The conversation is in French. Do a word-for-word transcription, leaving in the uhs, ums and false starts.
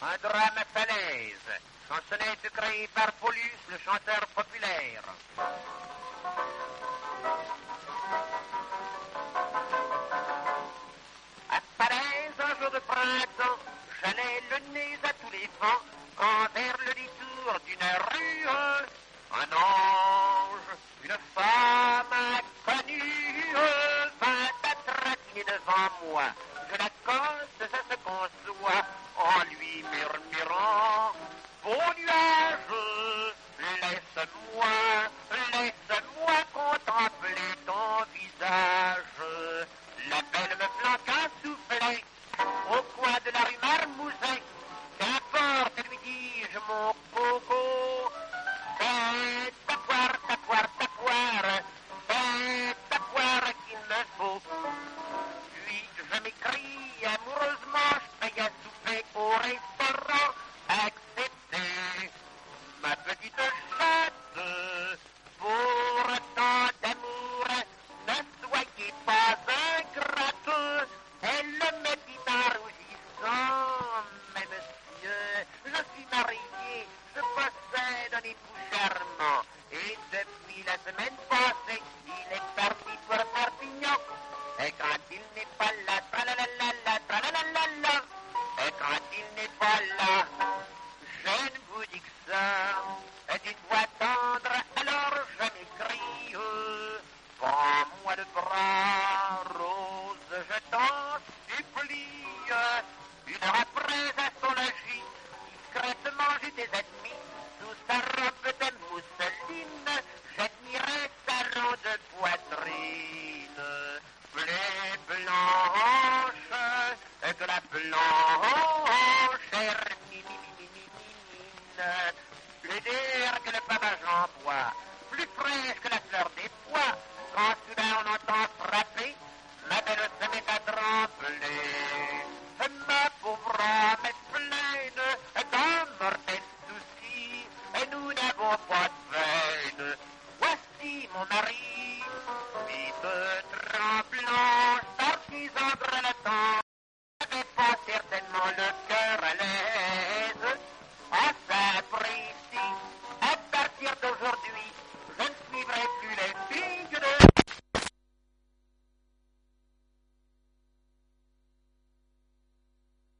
Un drame à falaise. Chansonnette créée par Paulus, le chanteur populaire. À Falaise, un jour de printemps, j'allais le nez à tous les vents, quand vers le détour d'une rue, un ange, une femme inconnue, vint à tratiner devant moi. Je l'accoste, ça se conçoit, en lui murmurant, beau nuage, laisse-moi, laisse-moi contempler ton visage. La belle me planqua soufflait au coin de la rue Marmousin. Qu'importe, lui dis-je, mon coco, c'est ta poire, ta poire, ta poire, c'est ta poire qu'il me faut. Puis je m'écris amoureusement, je paye à souper au restaurant, accepté ma petite chatte. Pour tant d'amour, ne soyez pas ingrate. Elle me dit en rougissant, mais monsieur, je suis marié, je possède un époux charmant, et depuis la semaine passée, il est parti pour Perpignan. Et quand il n'est pas là, tralalala, tralalala, et quand il n'est pas là, je ne vous dis que ça, d'une voix tendre, alors je m'écrie, prends-moi le bras, Rose, je t'en supplie. Une heure après, à son logis, discrètement j'étais admis, sous sa robe de mousseline, j'admirais sa ronde poitrine, blé blanche, que la blanche, hermine, plus dure que le pavage en bois, plus fraîche que la fleur des